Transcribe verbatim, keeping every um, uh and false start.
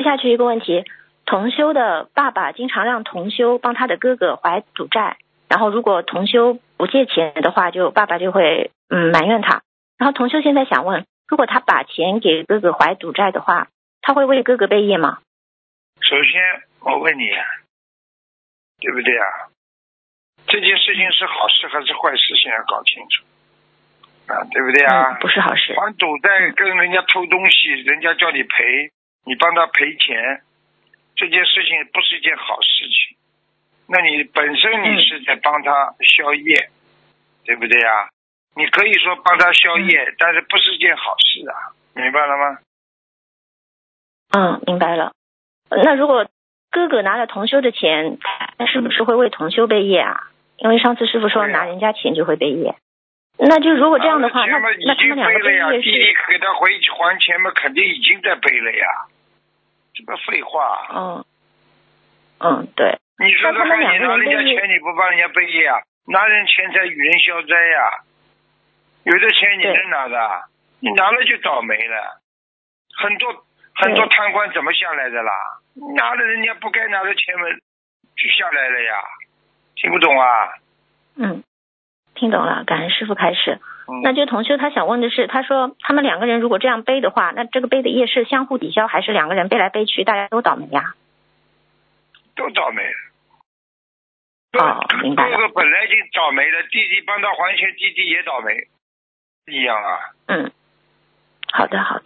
下去一个问题，同修的爸爸经常让同修帮他的哥哥还赌债，然后如果同修不借钱的话，就爸爸就会嗯埋怨他。然后同修现在想问，如果他把钱给哥哥还赌债的话，他会为哥哥背业吗？ 首先我问你，对不对啊？这件事情是好事还是坏事，先要搞清楚啊，对不对啊？ 嗯，不是好事。 还赌债跟人家偷东西，人家叫你赔，你帮他赔钱，这件事情不是一件好事情。那你本身你是在帮他消业，嗯、对不对啊？你可以说帮他消业，嗯、但是不是件好事啊，明白了吗？ 嗯，明白了。那如果哥哥拿了同修的钱，他是不是会为同修背业啊？因为上次师父说拿人家钱就会背业。那就如果这样的话，那那他们两个背业是弟弟给他回还钱嘛，肯定已经在背了呀，这不废话。 嗯嗯，对。 你说说看，你拿人家钱你不帮人家背业啊？拿人钱财与人消灾呀，有的钱你能拿的，你拿了就倒霉了。很多很多贪官怎么下来的啦？拿了人家不该拿的钱嘛，就下来了呀。听不懂啊？ 嗯，听懂了，感恩师父开始。嗯、那就同修他想问的是，他说他们两个人如果这样背的话，那这个背的业是相互抵消，还是两个人背来背去大家都倒霉呀？ 都倒霉。 哦，明白了。 哥哥本来就倒霉了，弟弟帮他还钱，弟弟也倒霉，一样啊。 嗯，好的好的。